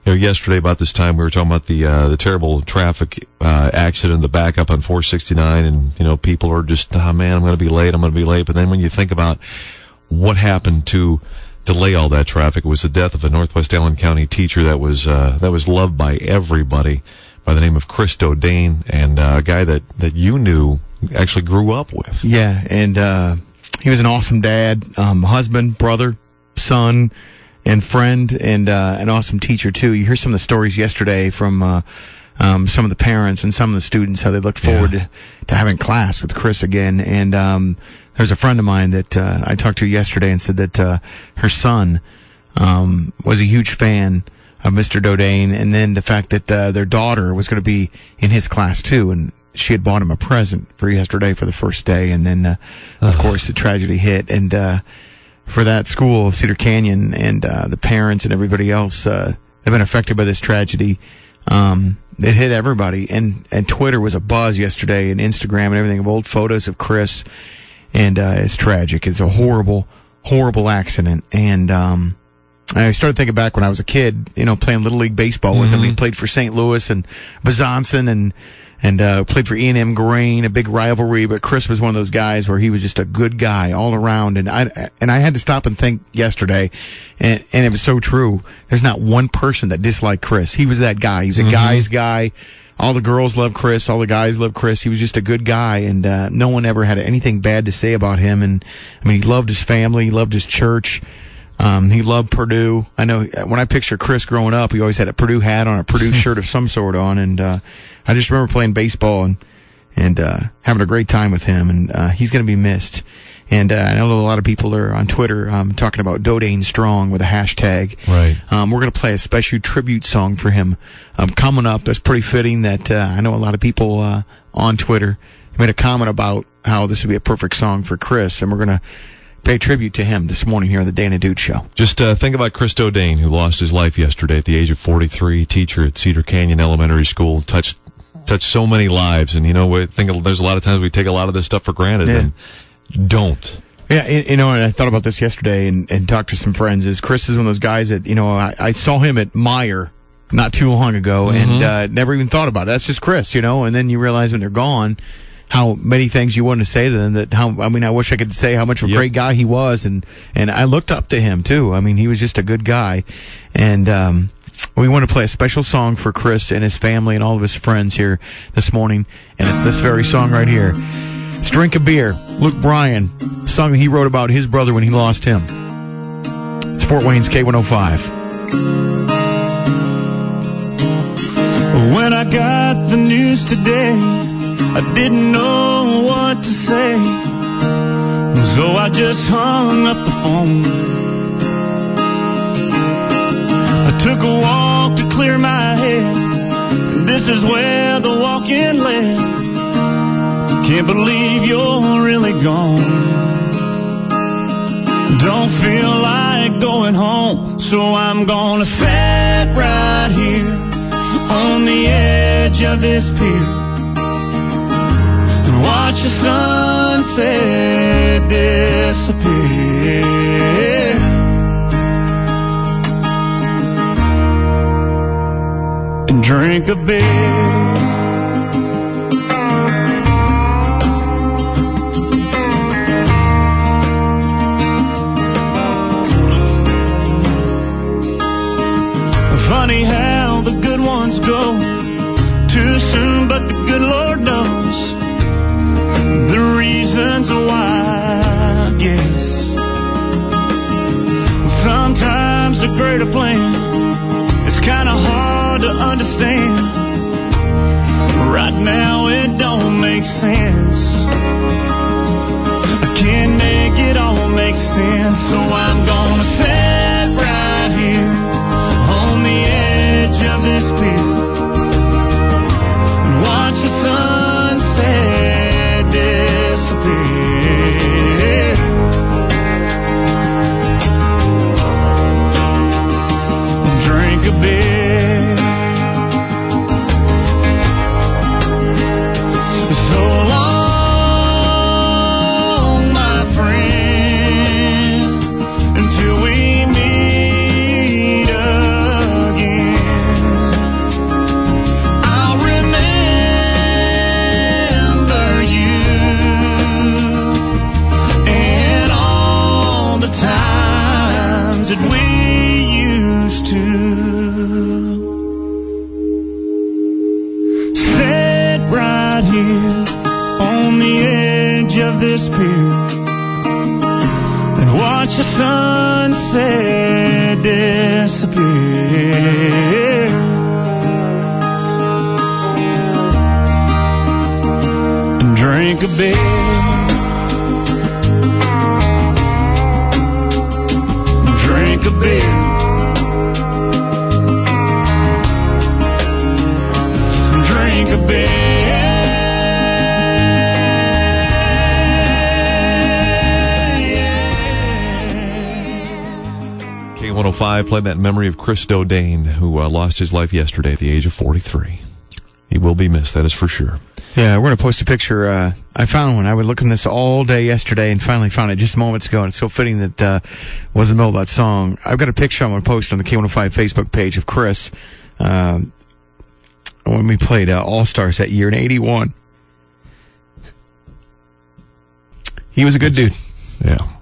yesterday about this time we were talking about the terrible traffic accident, the backup on 469, and people are just, oh man, I'm going to be late. But then when you think about what happened to delay all that traffic, it was the death of a Northwest Allen County teacher that was loved by everybody, by the name of Chris Dodane, and a guy that you knew, actually grew up with. Yeah, and he was an awesome dad, husband, brother, son, and friend, and an awesome teacher too. You hear some of the stories yesterday from some of the parents and some of the students, how they looked forward to having class with Chris again. And there's a friend of mine that I talked to yesterday and said that her son was a huge fan of Mr. Dodane, and then the fact that their daughter was going to be in his class too, and she had bought him a present for yesterday for the first day, and then of course the tragedy hit. And for that school of Cedar Canyon and the parents and everybody else have been affected by this tragedy. It hit everybody, and Twitter was a buzz yesterday, and Instagram and everything, of old photos of Chris, and it's tragic. It's a horrible, horrible accident. And I started thinking back when I was a kid, playing Little League Baseball with him. He played for St. Louis and Bezanson and played for E&M Grain, a big rivalry. But Chris was one of those guys where he was just a good guy all around. And I had to stop and think yesterday, and it was so true. There's not one person that disliked Chris. He was that guy. He's a guy's guy. All the girls love Chris. All the guys love Chris. He was just a good guy, and no one ever had anything bad to say about him. And I mean, he loved his family. He loved his church. He loved Purdue. I know when I picture Chris growing up, he always had a Purdue hat on, a Purdue shirt of some sort on, and I just remember playing baseball and having a great time with him, and he's going to be missed. And I know a lot of people are on Twitter talking about Dodane Strong with a hashtag. Right. We're going to play a special tribute song for him coming up. That's pretty fitting that I know a lot of people on Twitter made a comment about how this would be a perfect song for Chris, and we're going to pay tribute to him this morning here on the Dana Dude Show. Just think about Chris Dodane, who lost his life yesterday at the age of 43, teacher at Cedar Canyon Elementary School, touched so many lives. And, I think there's a lot of times we take a lot of this stuff for granted and don't. Yeah, and I thought about this yesterday and talked to some friends. Chris is one of those guys that, I saw him at Meyer not too long ago and never even thought about it. That's just Chris, and then you realize when they're gone how many things you wanted to say to them, I wish I could say how much of a great guy he was, and I looked up to him too. I mean, he was just a good guy, and we want to play a special song for Chris and his family and all of his friends here this morning, and it's this very song right here. It's Drink a Beer, Luke Bryan, a song that he wrote about his brother when he lost him. It's Fort Wayne's K105. When I got the news today, I didn't know what to say, so I just hung up the phone. I took a walk to clear my head, and this is where the walk-in led. Can't believe you're really gone. Don't feel like going home, so I'm gonna sit right here on the edge of this pier, watch the sunset disappear, and drink a beer. Funny how the good ones go too soon, but the good Lord knows the reasons why, I guess. Sometimes a greater plan is kind of hard to understand. Right now it don't make sense. I can't make it all make sense, so I'm gonna sit right here on the edge of this pier and watch the sunset disappear, and drink a beer. So long, my friend, and disappear and watch the sunset disappear. And drink a beer. Drink a beer. Drink a beer. K105 played that in memory of Chris Dodane, who lost his life yesterday at the age of 43. He will be missed, that is for sure. Yeah, we're going to post a picture. I found one. I was looking this all day yesterday and finally found it just moments ago, and it's so fitting that was in the middle of that song. I've got a picture I'm going to post on the K105 Facebook page of Chris when we played All-Stars that year in 81. He was a good dude. Yeah.